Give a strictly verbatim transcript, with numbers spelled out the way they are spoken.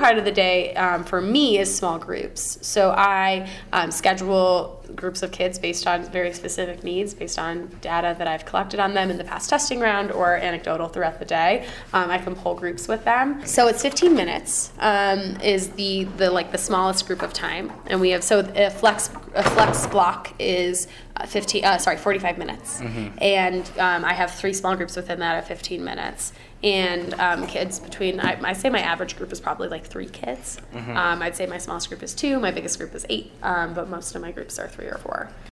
part of the day um, for me is small groups. So I um, schedule groups of kids based on very specific needs, based on data that I've collected on them in the past testing round or anecdotal throughout the day. Um, I can pull groups with them. So it's fifteen minutes um, is the, the like the smallest group of time, and we have so a flex a flex block is uh, fifteen uh, sorry forty-five minutes, mm-hmm. and um, I have three small groups within that of fifteen minutes. And um, kids between, I, I say my average group is probably like three kids. Mm-hmm. Um, I'd say my smallest group is two, my biggest group is eight, um, but most of my groups are three or four.